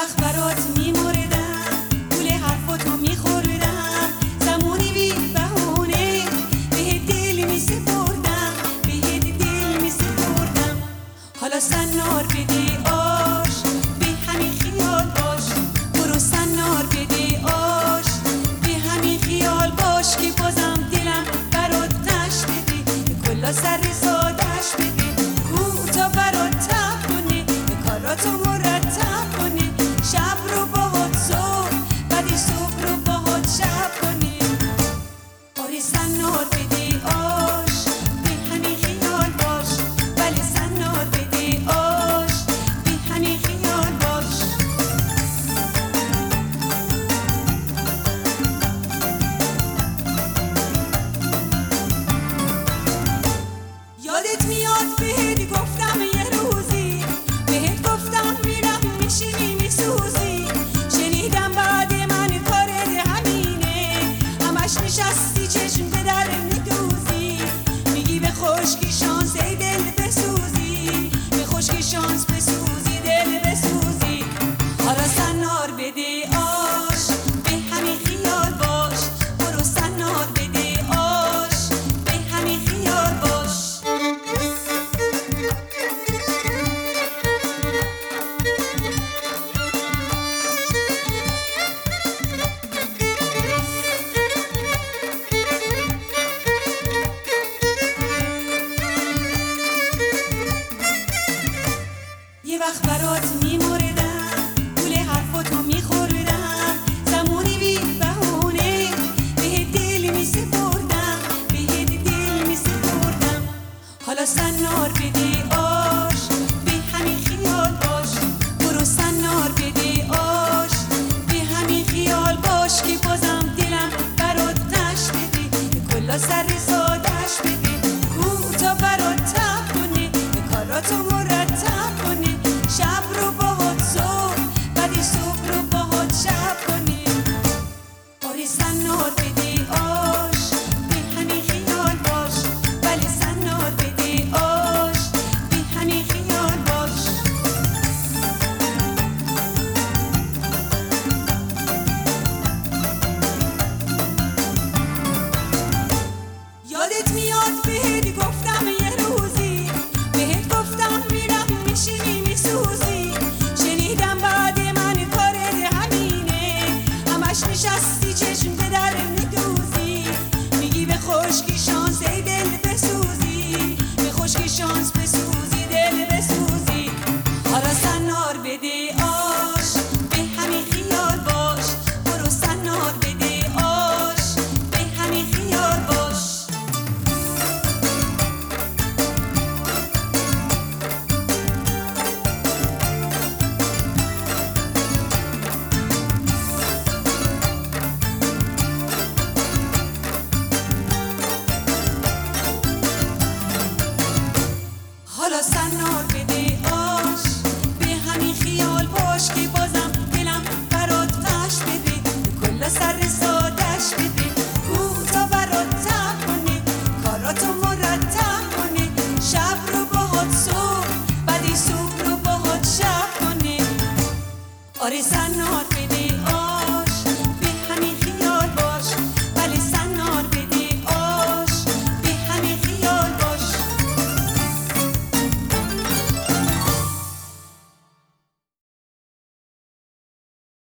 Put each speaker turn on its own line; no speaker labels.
وقت برات میمردم، گول حرفاتو میخوردم، زمانی بی بهونه بهت دل میسپردم، بهت دل میسپردم. حالا سنار بده آش، به همین خیال باش، برو سنار بده آش، به همین خیال باش که بازم دلم برات تشت بده، کلا سر سادش بده، کوتا برات تب کنه، کاراتو مرتب کنه، شب رو باهات صبح، بعدی صبح رو باهات شب کنه. آره سنار بده آش، به همین خیال باش، ولی سنار بده آش، به همین خیال باش. یادت میاد بهت گفتم یه روزی، بهت گفتم میرم میشینی میسوزی، شنیدم بعد من کارت همینه، همش نشستی چشم به در میدوزی، میگی به خشکی شانس ای دل بسوزی، به خشکی شانس بسوزی دل بسوزی. حالا سنار بده آش، به همین خیال باش، برو سنار بده آش، به همین خیال باش. یه وقت برات میمردم، گول حرفاتو میخوردم، زمانی بی بهونه بهت دل میسپردم، بهت دل میسپردم. حالا سنار بده آش، به همین خیال باش، برو سنار بده آش، به همین خیال باش که بازم دلم برات تشت بده، کلا سر سادش بده، کوتا برات تب کنه، کاراتو مرتب کنه، شب رو باهات صبح، بعدی صبح رو باهات شب کنه. آره سنار بده آش، به همین خیال باش، ولی سنار بده آش، به همین خیال باش. یادت میاد بهت گفتم یه روزی، بهت گفتم میرم میشینی میسوزی، شنیدم بعد من کارت همینه، همش نشستی چشم به در میدوزی، میگی به خشکی شانس ای دل بسوزی، به خشکی شانس بسوزی دل بسوزی. حالا سنار بده آش، به همین خیال باش، برو سنار بده آش، به همین خیال باش. حالا سنار